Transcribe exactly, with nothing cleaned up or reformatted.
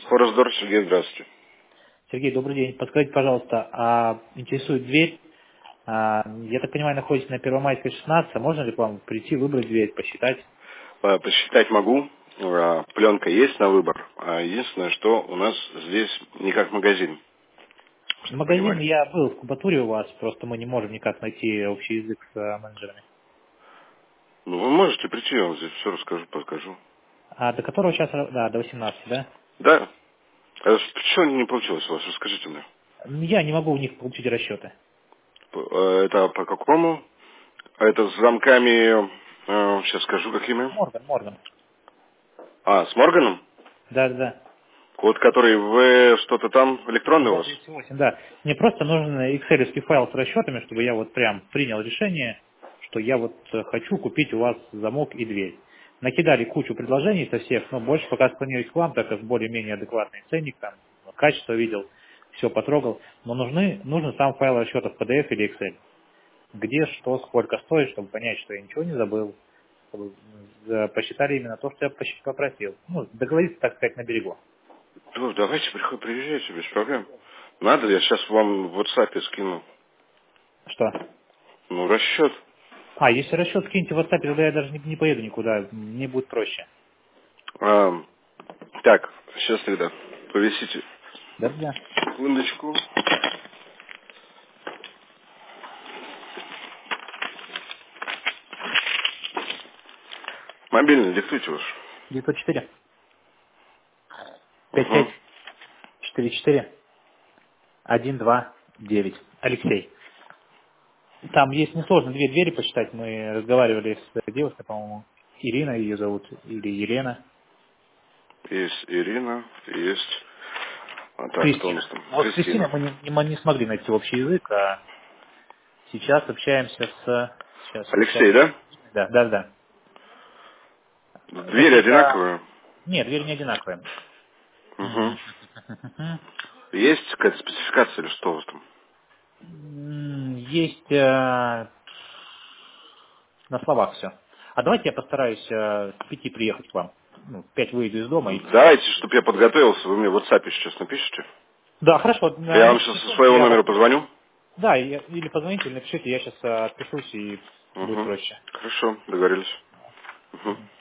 Хоросдор, Сергей, здравствуйте. Сергей, добрый день. Подскажите, пожалуйста, а интересует дверь, а, я так понимаю, находится на Первомайской шестнадцать, а можно ли к вам прийти, выбрать дверь, посчитать? А, Посчитать могу. А, Пленка есть на выбор. А единственное, что у нас здесь не как магазин. Чтобы Магазин, понимали. я был в кубатуре у вас, просто мы не можем никак найти общий язык с а, менеджерами. Ну, вы можете прийти, я вам здесь все расскажу, подскажу. А до которого часа? Да, до восемнадцати, да? Да. А почему не получилось у вас? Расскажите мне. Я не могу у них получить расчеты. П- а, Это по какому? А это с замками, а, сейчас скажу, какими. Морган, Морган. А, с Морганом? Да, да, да. Код, который в что-то там электронный у В вас? двести восемь, да. Мне просто нужен экселевский файл с расчетами, чтобы я вот прям принял решение, что я вот э, хочу купить у вас замок и дверь. Накидали кучу предложений со всех, но больше пока склоняюсь к вам, так как более-менее адекватный ценник, там, качество видел, все потрогал. Но нужны, нужен сам файл расчетов пи ди эф или Excel. Где, что, сколько стоит, чтобы понять, что я ничего не забыл, чтобы э, посчитали именно то, что я пощ- попросил. Ну, договориться, так сказать, на берегу. Ну, давайте, приход- приезжайте, без проблем. Надо, я сейчас вам в WhatsApp скину. Что? Ну, расчет. А, если расчет скиньте в WhatsApp, тогда я даже не, не поеду никуда, мне будет проще. А, так, сейчас тогда повесите Да-да. секундочку. Мобильный, диктуйте ваш. девятьсот четыре пять Угу. пять четыре четыре один два девять. Алексей. Там есть несложно две двери посчитать. Мы разговаривали с девушкой, по-моему, Ирина ее зовут, или Елена. Есть Ирина, есть... А так, кто у нас Кристина. там? Вот с Кристиной Кристина. мы не, не мо- не смогли найти общий язык, а сейчас общаемся с... Сейчас, сейчас, сейчас. Алексей, да? Да, да, да. Двери Какие-то... одинаковые. Нет, двери не одинаковые. Угу. М. Есть какая-то спецификация или что у вас там? М, Есть э, на словах все. А давайте я постараюсь э, к пяти приехать к вам. Ну, в пять выйду из дома и... Давайте, чтобы я подготовился, вы мне в WhatsApp сейчас напишите. Да, хорошо, Я вам напишите сейчас со телефон, своего я номера вас... позвоню. Да, я- или позвоните, или напишите, я сейчас отпишусь и будет Угу. проще. Хорошо, договорились. Угу.